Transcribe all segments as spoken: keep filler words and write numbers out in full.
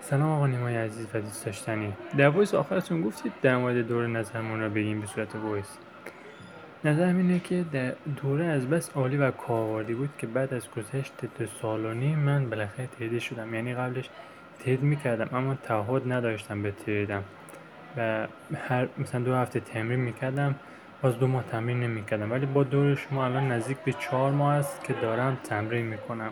سلام آقا نیمای عزیز و دوست داشتنی. در وایس آخرتون گفتید در مورد دوره نظرمون رو بگیم به صورت وایس. نظرم اینه که در دوره از بس عالی و کارآمدی بود که بعد از گذشت دو سال و نیم من بالاخره ترید شدم. یعنی قبلش ترید میکردم اما تعهد نداشتم به تریدم و هر مثلا دو هفته تمرین میکردم، باز دو ماه تمرین نمیکردم، ولی با دوره شما الان نزدیک به چهار ماه است که دارم تمرین میکنم.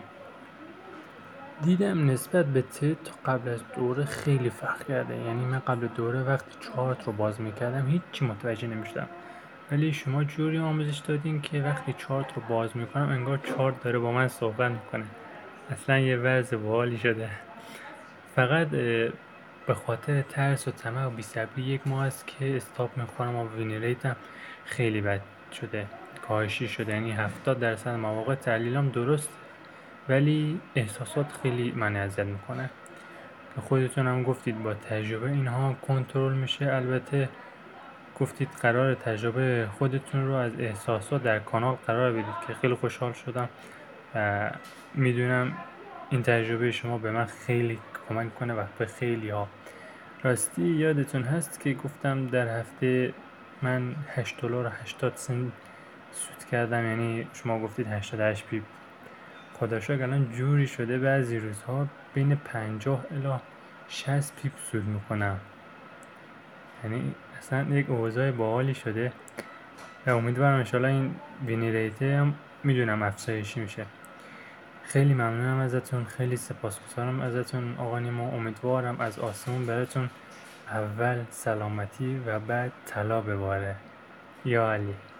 دیدم نسبت به ترید تا قبل از دوره خیلی فرق کرده. یعنی من قبل دوره وقتی چارت رو باز میکردم هیچی متوجه نمیشدم، ولی شما جوری آموزش دادین که وقتی چارت رو باز میکنم انگار چارت داره با من صحبت میکنه. اصلا یه وضع باحالی شده. فقط به خاطر ترس و طمع و بی‌صبری یک ماه است که استاپ میکنم و وین ریتم خیلی بد شده، کاهشی شده. یعنی هفتاد درصد مواقع تحلیلام درست ولی احساسات خیلی من اذیت میکنه. خودتون هم گفتید با تجربه اینها کنترل میشه. البته گفتید قرار تجربه خودتون رو از احساسات در کانال قرار بدید که خیلی خوشحال شدم و میدونم این تجربه شما به من خیلی کمک کنه و به خیلی ها. راستی یادتون هست که گفتم در هفته من هشت دلار و هشتاد سنت سود کردم، یعنی شما گفتید هشتاد و هشت پیپ. خدا شکر الان جوری شده بعضی روزها بین پنجاه الی شصت پیپ سود میکنم. یعنی اصلا یک اوضاع باحالی شده و امیدوارم انشالله این وینی ریته هم میدونم افزایشی میشه. خیلی ممنونم ازتون، خیلی سپاسگزارم ازتون آقا نیما. امیدوارم از آسمون براتون اول سلامتی و بعد طلا بباره. یا علی.